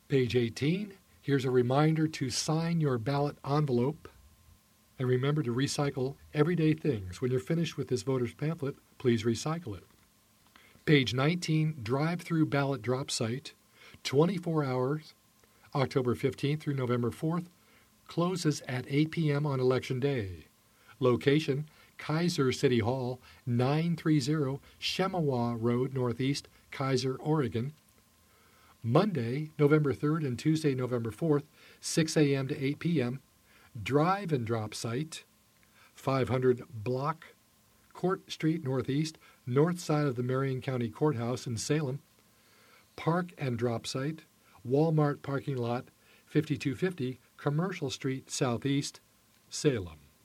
Page 18, here's a reminder to sign your ballot envelope. And remember to recycle everyday things. When you're finished with this voter's pamphlet, please recycle it. Page 19, drive-through ballot drop site, 24 hours, October 15th through November 4th, closes at 8 p.m. on Election Day. Location, Kaiser City Hall, 930 Chemawa Road, Northeast, Kaiser, Oregon. Monday, November 3rd and Tuesday, November 4th, 6 a.m. to 8 p.m. Drive and drop site, 500 block, Court Street, Northeast, north side of the Marion County Courthouse in Salem. Park and drop site, Walmart parking lot, 5250 Commercial Street, Southeast, Salem.